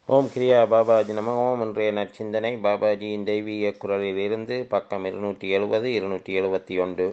ஓம் கிரியா பாபாஜி நம ஓம். இன்றைய நற்சிந்தனை பாபாஜியின் தெய்வீக குரலிலிருந்து பக்கம் 270 271.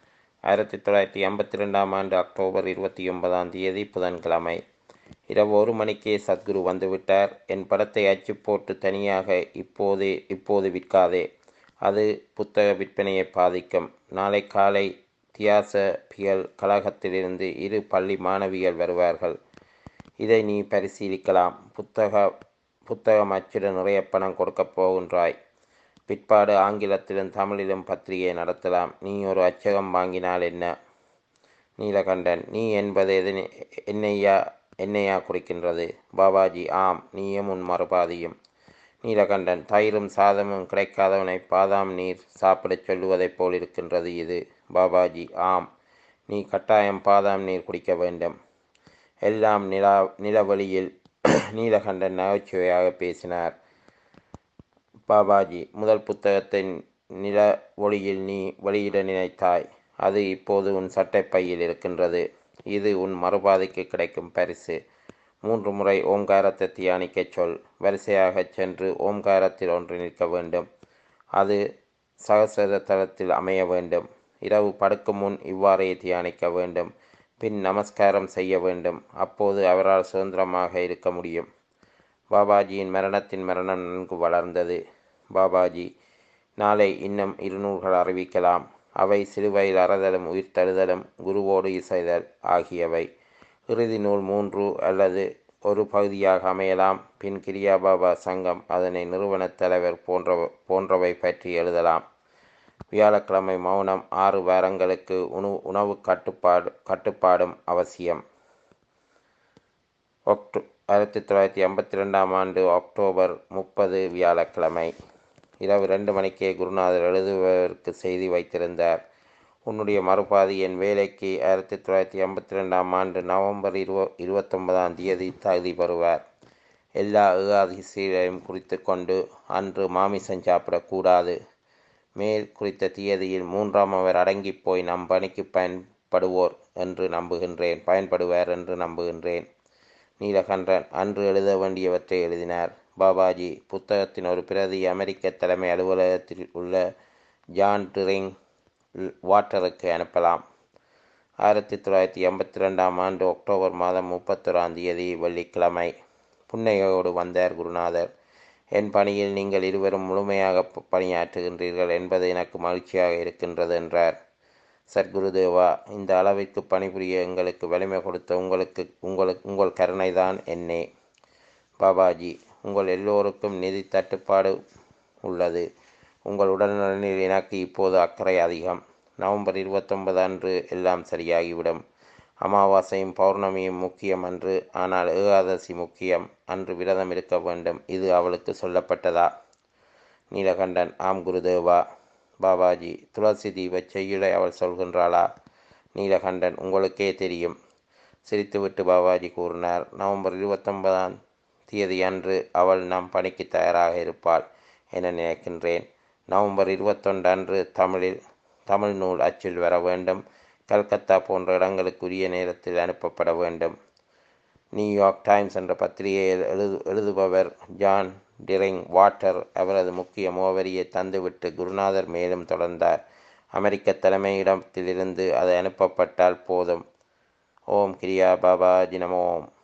1952 அக்டோபர் 29 புதன்கிழமை. இரவு 1 மணிக்கே சத்குரு வந்துவிட்டார். என் படத்தை அச்சு போட்டு தனியாக இப்போது விற்காதே, அது புத்தக விற்பனையை பாதிக்கும். நாளை காலை தியாசபிகள் கழகத்திலிருந்து 2 பள்ளி மாணவிகள் வருவார்கள். இதை நீ பரிசீலிக்கலாம். புத்தகம் அச்சிட நிறைய பணம் கொடுக்கப் போகின்றாய். பிற்பாடு ஆங்கிலத்திலும் தமிழிலும் பத்திரிகை நடத்தலாம். நீ ஒரு அச்சகம் வாங்கினால் என்ன? நீலகண்டன்: நீ என்பது என்னையா குறிக்கின்றது? பாபாஜி: ஆம், நீயும் உன் மறுபாதியும். நீலகண்டன்: தயிரும் சாதமும் கிடைக்காதவனை பாதாம் நீர் சாப்பிடச் சொல்லுவதைப் போல் இருக்கின்றது இது. பாபாஜி: ஆம், நீ கட்டாயம் பாதாம் நீர் குடிக்க வேண்டும். எல்லாம் நிலவழியில். நீலகண்டன் நகைச்சுவையாக பேசினார். பாபாஜி: முதல் புத்தகத்தை நில ஒளியில் நீ வெளியிட நினைத்தாய். அது இப்போது உன் சட்டைப்பையில் இருக்கின்றது. இது உன் மறுபாதைக்கு கிடைக்கும் பரிசு. 3 முறை ஓம்காரத்தை தியானிக்கச் சொல். வரிசையாகச் சென்று ஓம்காரத்தில் ஒன்று நிற்க வேண்டும். அது சகசர தளத்தில் அமைய வேண்டும். இரவு படுக்கும் முன் இவ்வாறே தியானிக்க வேண்டும். பின் நமஸ்காரம் செய்ய வேண்டும். அப்போது அவரால் சுதந்திரமாக இருக்க முடியும். பாபாஜியின் மரணத்தின் மரணம் நன்கு வளர்ந்தது. பாபாஜி: நாளை இன்னும் 200 அறிவிக்கலாம். அவை சிலுவையில் அறதலும் உயிர்த்தெழுதலும் குருவோடு இசைதல் ஆகியவை. இறுதி நூல் 3 அல்லது ஒரு பகுதியாக அமையலாம். பின் கிரியா பாபா சங்கம் அதனை நிறுவனத் தலைவர் போன்றவை பற்றி எழுதலாம். வியாழக்கிழமை மௌனம். 6 வாரங்களுக்கு உணவு கட்டுப்பாடும் அவசியம். 1952 அக்டோபர் 30 வியாழக்கிழமை. இரவு 2 மணிக்கே குருநாதர் எழுதுவதற்கு செய்தி வைத்திருந்தார். உன்னுடைய மறுபாதி என் வேலைக்கு 1952 நவம்பர் 29 தகுதி பெறுவார். எல்லா ஏகாதசிகளையும் குறித்து கொண்டு அன்று மாமிசம் சாப்பிடக்கூடாது. மேல் குறித்த தியதியில் 3ஆம் அவர் அடங்கிப் போய் நம் பணிக்கு பயன்படுவார் என்று நம்புகின்றேன். நீலகண்டன் அன்று எழுத வேண்டியவற்றை எழுதினார். பாபாஜி: புத்தகத்தின் ஒரு பிரதி அமெரிக்க தலைமை அலுவலகத்தில் உள்ள ஜான் டிரிங் வாட்டருக்கு அனுப்பலாம். 1952 அக்டோபர் மாதம் 31 வெள்ளிக்கிழமை. புன்னையோடு வந்தார் குருநாதர். என் பணியில் நீங்கள் இருவரும் முழுமையாக பணியாற்றுகின்றீர்கள் என்பது எனக்கு மகிழ்ச்சியாக இருக்கின்றது என்றார். சத்குருதேவா, இந்த அளவிற்கு பணிபுரிய எங்களுக்கு வலிமை கொடுத்த உங்கள் கருணைதான் என்னே. பாபாஜி: உங்கள் எல்லோருக்கும் நிதி தட்டுப்பாடு உள்ளது. உங்கள் உடல்நலனில் எனக்கு இப்போது அக்கறை அதிகம். நவம்பர் 29 அன்று எல்லாம் சரியாகிவிடும். அமாவாசையும் பௌர்ணமியும் முக்கியம் அன்று. ஆனால் ஏகாதசி முக்கியம். அன்று விரதம் இருக்க வேண்டும். இது அவளுக்கு சொல்லப்பட்டதா? நீலகண்டன்: ஆம் குருதேவா. பாபாஜி: துளசி தீப செய்யுளை அவள் சொல்கின்றாளா? நீலகண்டன்: உங்களுக்கே தெரியும். சிரித்துவிட்டு பாபாஜி கூறினார். நவம்பர் 29 அன்று அவள் நம் பணிக்கு தயாராக இருப்பாள் என நினைக்கின்றேன். நவம்பர் 21 அன்று தமிழ் நூல் அச்சில் வர வேண்டும். கல்கத்தா போன்ற இடங்களுக்கு உரிய நேரத்தில் அனுப்பப்பட வேண்டும். நியூயார்க் டைம்ஸ் என்ற பத்திரிகையில் எழுதுபவர் ஜான் டிரிங் வாட்டர் அவரது முக்கிய முகவரியை தந்துவிட்டு குருநாதர் மேலும் தொடர்ந்தார். அமெரிக்க தலைமையிடத்திலிருந்து அது அனுப்பப்பட்டால் போதும். ஓம் கிரியா பாபாஜி நம ஓம்.